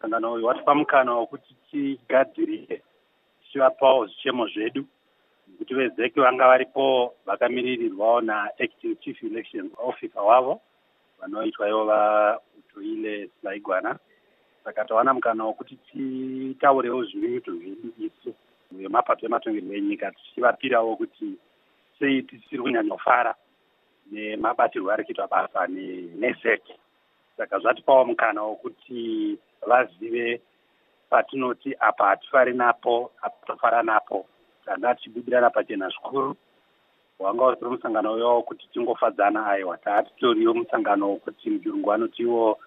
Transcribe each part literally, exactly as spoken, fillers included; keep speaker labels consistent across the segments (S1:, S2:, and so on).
S1: musangano uyu watipa mukana wekuti tigadzirire tichivapawo zvichemo zvedu, kuti vezeki vanga varipo vakamiririrwawo naacting chief election officer wavo vanoitwa ivo vaUtoile Selaigwana. Saka tawana mukana wekuti titaurewo zvinyuto zvedu isu vemapato ematongerwo enyika, tichivapirawo kuti sei tisiri kunyanyofara nemabatirwo ari kuitwa basa nezeki. Saka zvatipawo mukana wekuti vazive patinoti apa hatifari napo, apa tofara napo. Tanga tichibudirana pachena zvikuru. Wanga uri musangano uyo kuti tingofadzana, aiwa taatitoriwo musangano wekuti mujurungu anotiwo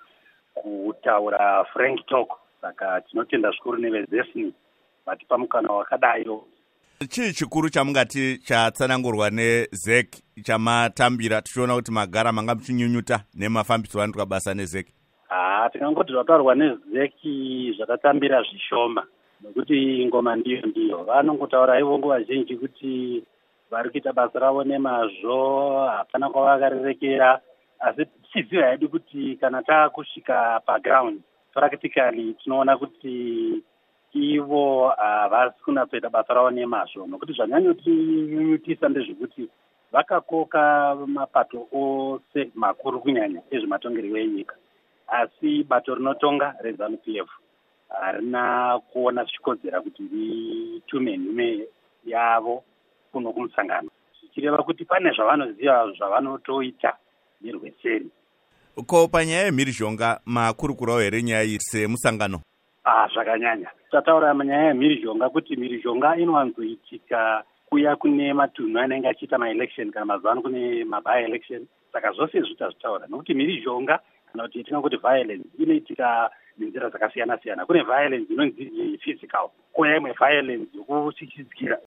S1: kutaura frank talk. Saka tinotenda zvikuru nevezesini vatipa mukana wakadayo.
S2: Chii chikuru chamungati chatsanangurwa nezeki chamatambira tichiona kuti magara manga muchinyunyuta nemafambiso anoitwa basa nezeki?
S1: Ah, tinongoti zvataurwa nezeki zvakatambira zvishoma, nokuti ngoma ndiyo ndiyo. Vanongotaura ivo nguva zhinji kuti vari kuita basa ravo nemazvo, hapana kwavakarerekera, asi tichiziva hedu kuti kana taakusvika paground practically tinoona kuti ivo havasi uh, kunapedza basa ravo nemazvo, nokuti zvanyanyotinyunyutisa ndezvekuti vakakoka mapato ose makuru kunyanya ezvematongerwo enyika, asi bato rinotonga reZANU P F harina kuona zvichikodzera kuti ritume nhume yavo kuno kumusangano, zvichireva kuti pane zvavanoziva zvavanotoita nerweseri.
S2: Ko panyaya yemhirizhonga makurukurawo here nyaya iyi semusangano?
S1: Ah, zvakanyanya. Tataura manyaya yemhirizhonga kuti mhirizhonga inowanzoitika kuya kune matunhu anenge achiita maelection kana mazuva ano kune maby election. Saka zvose zvitazvitaura nokuti mhirizhonga kana kuti tinoti violence inoitika nenzira dzakasiyana siyana. Kune violence inonzi physical, kune imwe violence yokuchichidzikira